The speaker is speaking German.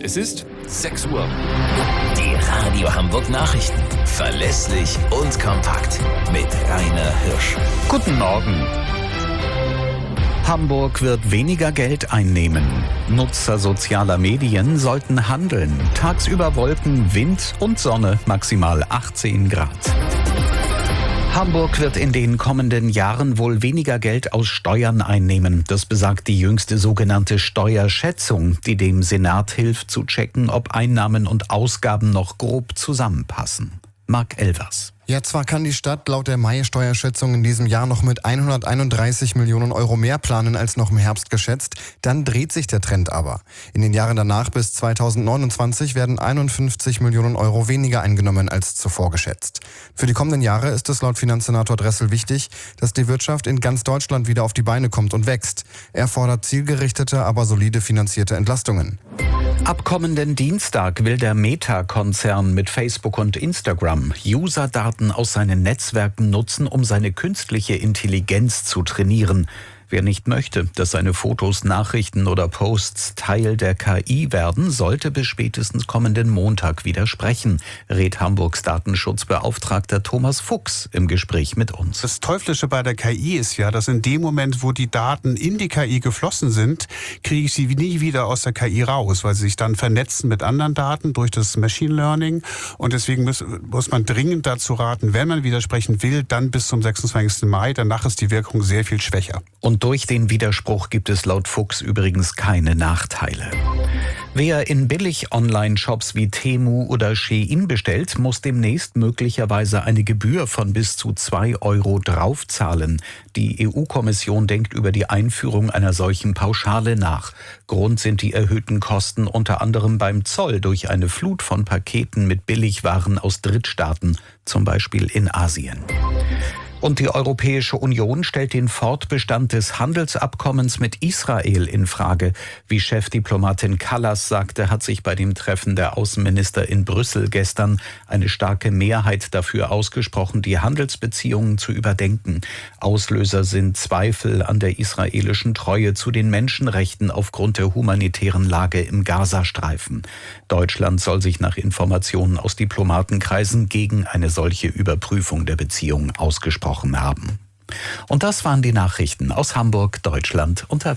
Es ist 6 Uhr. Die Radio Hamburg Nachrichten. Verlässlich und kompakt. Mit Rainer Hirsch. Guten Morgen. Hamburg wird weniger Geld einnehmen. Nutzer sozialer Medien sollten handeln. Tagsüber Wolken, Wind und Sonne, maximal 18 Grad. Hamburg wird in den kommenden Jahren wohl weniger Geld aus Steuern einnehmen. Das besagt die jüngste sogenannte Steuerschätzung, die dem Senat hilft zu checken, ob Einnahmen und Ausgaben noch grob zusammenpassen. Marc Elvers. Ja, zwar kann die Stadt laut der Mai-Steuerschätzung in diesem Jahr noch mit 131 Millionen Euro mehr planen als noch im Herbst geschätzt, dann dreht sich der Trend aber. In den Jahren danach bis 2029 werden 51 Millionen Euro weniger eingenommen als zuvor geschätzt. Für die kommenden Jahre ist es laut Finanzsenator Dressel wichtig, dass die Wirtschaft in ganz Deutschland wieder auf die Beine kommt und wächst. Er fordert zielgerichtete, aber solide finanzierte Entlastungen. Ab kommenden Dienstag will der Meta-Konzern mit Facebook und Instagram User-Daten aus seinen Netzwerken nutzen, um seine künstliche Intelligenz zu trainieren. Wer nicht möchte, dass seine Fotos, Nachrichten oder Posts Teil der KI werden, sollte bis spätestens kommenden Montag widersprechen, rät Hamburgs Datenschutzbeauftragter Thomas Fuchs im Gespräch mit uns. Das Teuflische bei der KI ist ja, dass in dem Moment, wo die Daten in die KI geflossen sind, kriege ich sie nie wieder aus der KI raus, weil sie sich dann vernetzen mit anderen Daten durch das Machine Learning. Und deswegen muss man dringend dazu raten, wenn man widersprechen will, dann bis zum 26. Mai. Danach ist die Wirkung sehr viel schwächer. Und durch den Widerspruch gibt es laut Fuchs übrigens keine Nachteile. Wer in Billig-Online-Shops wie Temu oder Shein bestellt, muss demnächst möglicherweise eine Gebühr von bis zu 2 Euro draufzahlen. Die EU-Kommission denkt über die Einführung einer solchen Pauschale nach. Grund sind die erhöhten Kosten unter anderem beim Zoll durch eine Flut von Paketen mit Billigwaren aus Drittstaaten, zum Beispiel in Asien. Und die Europäische Union stellt den Fortbestand des Handelsabkommens mit Israel in Frage. Wie Chefdiplomatin Kallas sagte, hat sich bei dem Treffen der Außenminister in Brüssel gestern eine starke Mehrheit dafür ausgesprochen, die Handelsbeziehungen zu überdenken. Auslöser sind Zweifel an der israelischen Treue zu den Menschenrechten aufgrund der humanitären Lage im Gazastreifen. Deutschland soll sich nach Informationen aus Diplomatenkreisen gegen eine solche Überprüfung der Beziehungen ausgesprochen haben. Und das waren die Nachrichten aus Hamburg, Deutschland und der